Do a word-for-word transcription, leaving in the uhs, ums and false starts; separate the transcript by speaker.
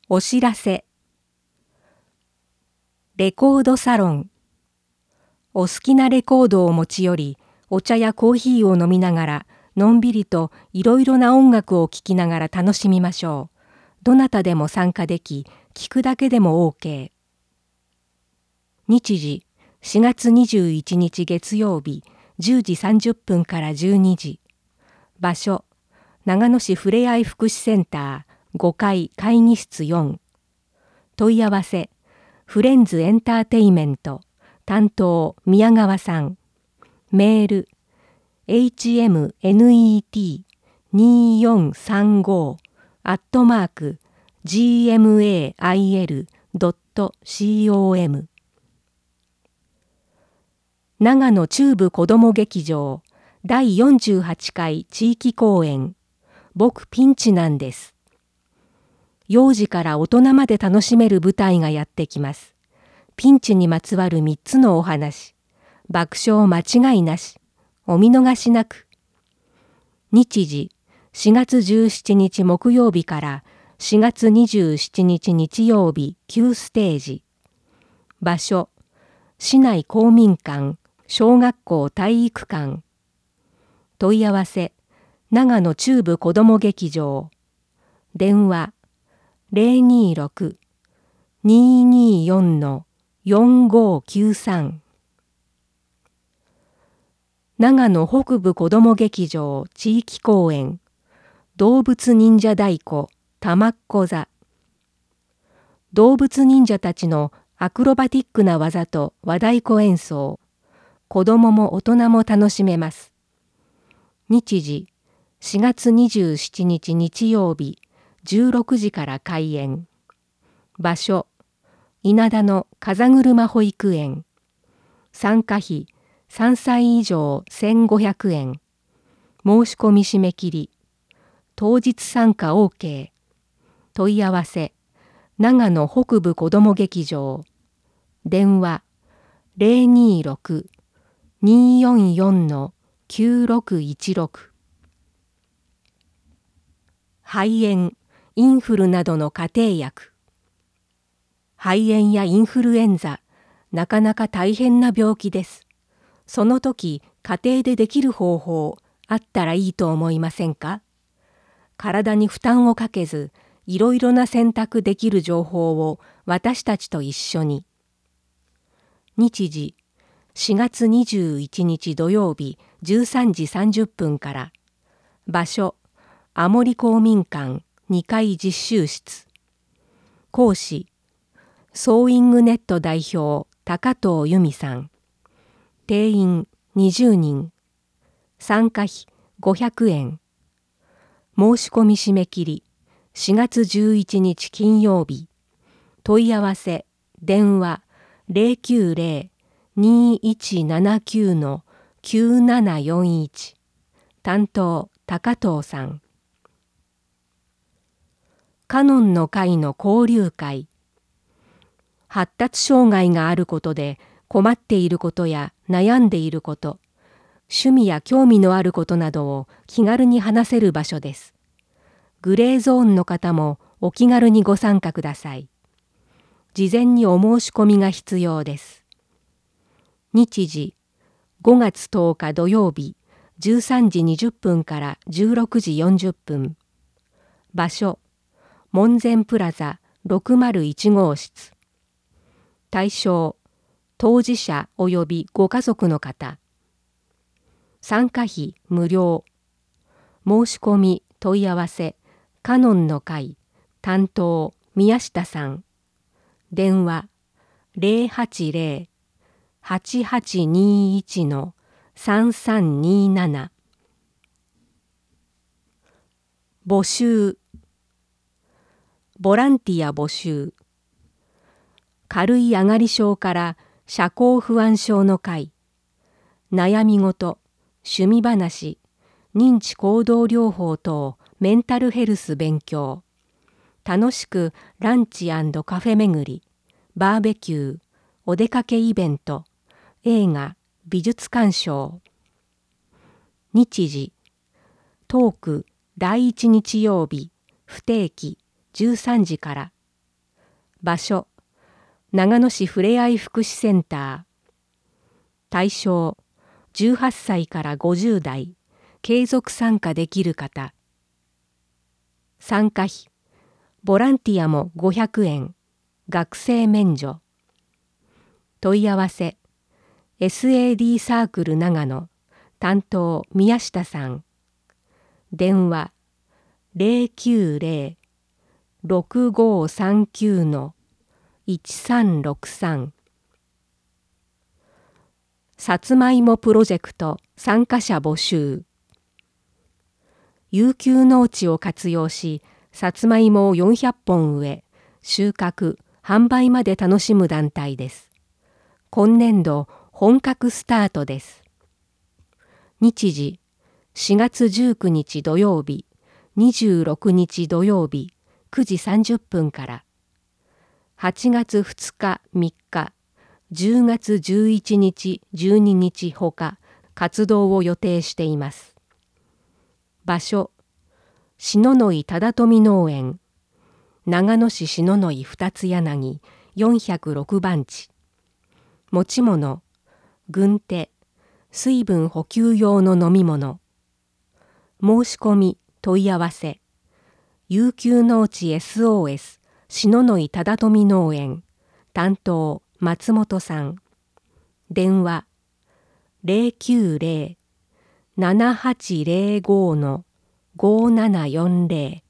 Speaker 1: お知らせ。レコードサロン。お好きなレコードを持ち寄り、お茶やコーヒーを飲みながら、のんびりといろいろな音楽を聴きながら楽しみましょう。どなたでも参加でき、聴くだけでも OK。日時、しがつにじゅういちにち月曜日、じゅうじさんじゅっぷんからじゅうにじ。場所、長野市ふれあい福祉センターごかい会議室よん。問い合わせ、フレンズエンターテイメント、担当宮川さん。メール、エイチエムネットにーよんさんご アットマーク ジーエムエーアイエルドットコム。長野中部子ども劇場だいよんじゅうはちかい地域公演、僕ピンチなんです。幼児から大人まで楽しめる舞台がやってきます。ピンチにまつわるみっつのお話。爆笑間違いなし。お見逃しなく。日時、しがつじゅうしちにち木曜日からしがつにじゅうしちにち日曜日きゅうステージ。場所、市内公民館、小学校体育館。問い合わせ、長野中部子ども劇場。電話、ゼロにーろく にーにーよん よんごーきゅうさん。長野北部子ども劇場地域公演、動物忍者太鼓たまっこ座。動物忍者たちのアクロバティックな技と和太鼓演奏、子どもも大人も楽しめます。日時、しがつにじゅうしちにち日曜日、じゅうろくじから開演。場所、稲田の風車保育園。参加費、さんさい以上せんごひゃくえん。申し込み締め切り。当日参加 OK。問い合わせ、長野北部子ども劇場。電話、ゼロにーろく にーよんよん きゅうろくいちろく。肺炎、インフルなどの家庭薬。肺炎やインフルエンザ、なかなか大変な病気です。その時、家庭でできる方法、あったらいいと思いませんか？体に負担をかけず、いろいろな選択できる情報を私たちと一緒に。日時、しがつにじゅういちにち土曜日じゅうさんじさんじゅっぷんから。場所、青森公民館にかい実習室。講師、ソーイングネット代表高藤由美さん。定員にじゅうにん。参加費ごひゃくえん。申し込み締め切りしがつじゅういちにち金曜日。問い合わせ電話 ゼロきゅうゼロ にーいちななきゅう きゅうななよんいち。担当高藤さん。カノンの会の交流会。発達障害があることで困っていることや悩んでいること、趣味や興味のあることなどを気軽に話せる場所です。グレーゾーンの方もお気軽にご参加ください。事前にお申し込みが必要です。日時、ごがつとおか土曜日、じゅうさんじにじゅっぷんからじゅうろくじよんじゅっぷん。場所、門前プラザろくまるいちごうしつ。対象、当事者及びご家族の方。参加費無料。申し込み問い合わせ、カノンの会、担当宮下さん。電話、ゼロはちゼロ はちはちにいち さんさんになな。募集。ボランティア募集。軽い上がり症から社交不安症の会。悩み事、趣味話、認知行動療法等メンタルヘルス勉強。楽しくランチ&カフェ巡り、バーベキュー、お出かけイベント、映画、美術鑑賞。日時、トークだいいち日曜日、不定期じゅうさんじから。 場所、長野市ふれあい福祉センター。対象、じゅうはっさいからごじゅうだい、継続参加できる方。参加費、ボランティアもごひゃくえん、学生免除。問い合わせ、エスエーディー サークル長野、担当宮下さん。電話、ゼロきゅうゼロ ろくごさんきゅう いちさんろくさん。さつまいもプロジェクト参加者募集。有給農地を活用し、さつまいもをよんひゃっぽん植え、収穫、販売まで楽しむ団体です。今年度本格スタートです。日時、しがつじゅうくにち土曜日、にじゅうろくにち土曜日、くじさんじゅっぷんから。はちがつふつかみっか、じゅうがつじゅういちにちじゅうににちほか活動を予定しています。場所、篠ノ井忠富農園、長野市篠ノ井二つ柳よんひゃくろくばんち。持ち物、軍手、水分補給用の飲み物。申し込み、問い合わせ、有給農地 エスオーエス 篠ノ井忠富農園、担当松本さん。電話、ゼロきゅうゼロ ななはちゼロご ごーななよんゼロ